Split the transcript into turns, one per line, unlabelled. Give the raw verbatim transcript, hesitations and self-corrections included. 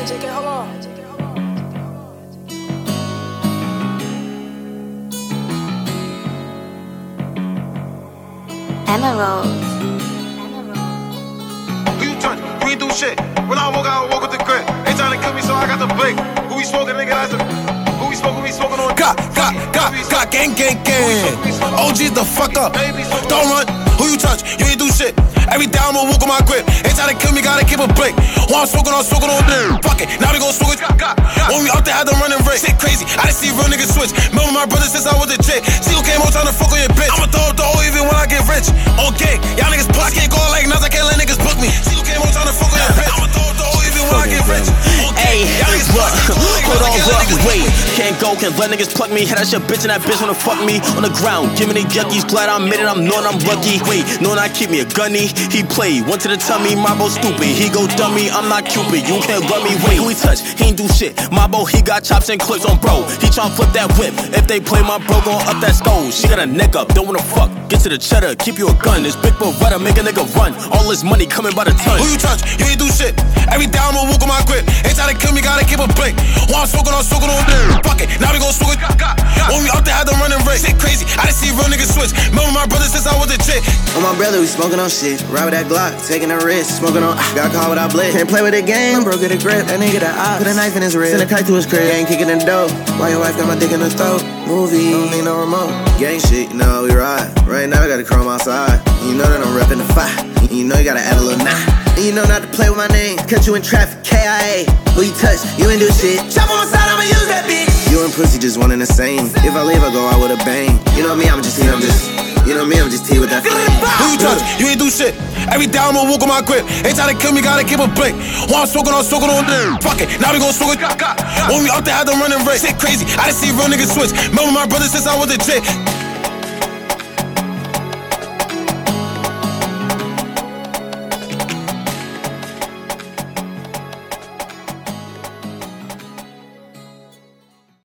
J K, hold on.
Emerald.
Who you touch? You ain't do shit. When I walk out, I walk with the grip. They tryna kill me, so I got the blink. Who we smoking, nigga? That's a. Who we smoking? We smoking on.
Got, got, got, got, gang, gang, gang. O G's the fuck up. Don't run. Who you touch? You ain't do shit. Every day I'ma walk on my grip. They try to kill me, gotta keep a blink. While I'm smoking on, smoking on them. Fuck it, now we gon' smoke it. When we out there, had them running red. Shit crazy, I done see real niggas switch. Remember my brother since I was a chick. See who came home trying to fuck on your bitch. I'ma throw up the O even when I get rich. Okay, y'all niggas puss. I can't go out like Nas, I can't let niggas book me. See who came home trying to fuck on your bitch. I'ma throw up the O even when I get rich.
Hey, what? Hold on, what? Wait, can't go, can't let niggas pluck me. Had that shit bitch and that bitch wanna fuck me on the ground. Give me the yuckies, glad I made it, I'm knowing I'm lucky. Wait, knowing I keep me a gunny. He played, went to the tummy, Mabo stupid. He go dummy, I'm not Cupid. You can't run me. Wait, who he touch? He ain't do shit. Mabo, he got chops and clips on bro. He tryna flip that whip. If they play my bro, gon' up that skull. She got a neck up, don't wanna fuck. Get to the cheddar, keep you a gun. This big Beretta make a nigga run. All this money coming by the ton.
Who you touch? You ain't do shit. Every day I'ma walk on my grip. They try to kill me, gotta keep a blink. While I'm smoking on, smoking on them. Fuck it, now we gon' smoke it. When we out there, had them running red. Shit crazy, I done see real niggas switch. Remember my brother since I was a chick.
On my brother, we smoking on shit. Ride with that Glock, taking a risk. Smoking on, got caught without blitz. Can't play with the game, bro, get a grip. That nigga that eye, put a knife in his rib. Send a kite to his crib, ain't kicking the dough. Why your wife got my dick in the throat? Movie, don't need no remote. Gang shit, you know we ride. Right now, I got a chrome outside. You know that I'm reppin' the fight. You know you gotta add a little nah. And you know not to play with my name. Catch you in traffic, K I A. Who you touch? You ain't do shit. Chop on my side, I'ma use that bitch. You and pussy just one and the same. If I leave, I go out with a bang. You know me, I'm just, you know, I'm just. You know me, I'm just T with that flame.
Who you touch? You ain't do shit. Every day I'ma walk on my grip. They try to kill me, gotta keep a blink. While I'm smoking on, smoking on them. Fuck it, now we gon' smoke it. When we out there, had them running red. Shit crazy, I done see real niggas switch. Remember my brother since I was a chick.